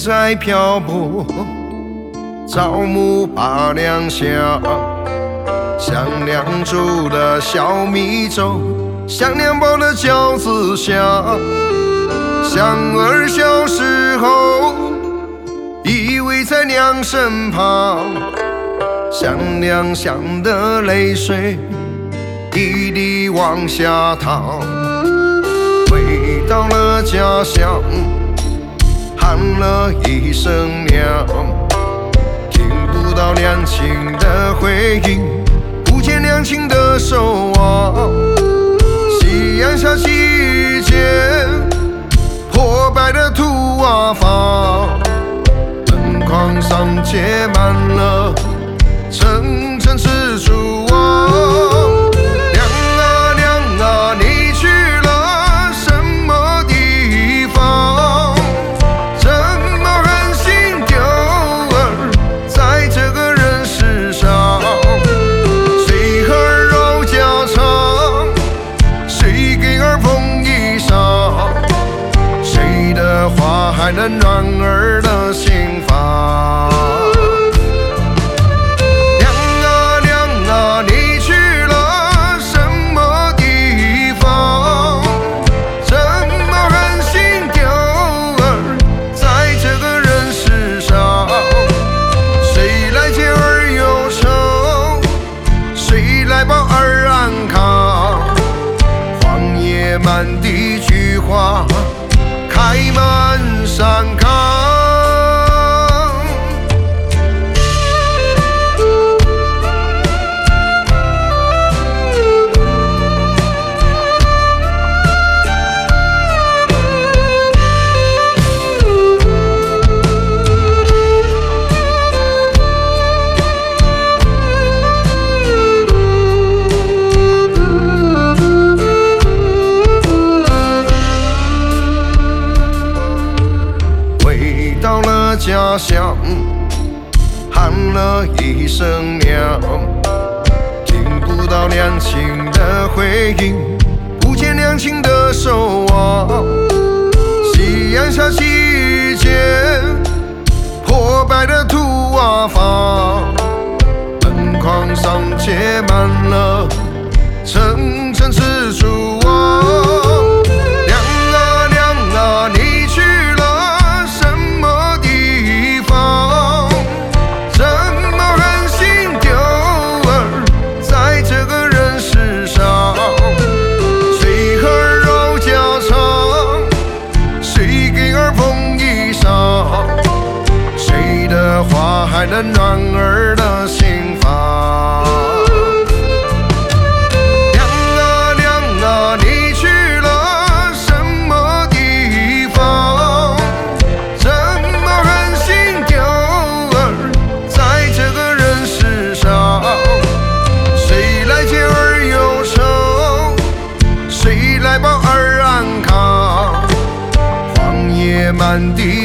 在漂泊，朝暮把粮下，像酿煮的小米粥，像凉薄的饺子香，像儿小时候依偎在娘身旁，像娘香的泪水一滴往下淌。回到了家乡，喊了一声娘，听不到娘亲的回应，不见娘亲的守望。夕阳下起间，破败的土瓦房，门框上结满了层层蜘蛛网。娘啊娘啊，你去了什么地方？怎么狠心丢儿在这个人世上？谁和儿唠家常？谁给儿缝衣裳？谁的话还能暖儿的心房？满地菊花开满山岗，到了家乡，喊了一声娘，听不到娘亲的回应，不见娘亲的守望。夕阳下起间，破败的土瓦房，门框上结满了层层蜘蛛网。话还能暖儿的心房。娘啊娘啊，你去了什么地方？怎么狠心丢儿在这个人世上？谁来解儿忧愁？谁来保儿安康？荒野满地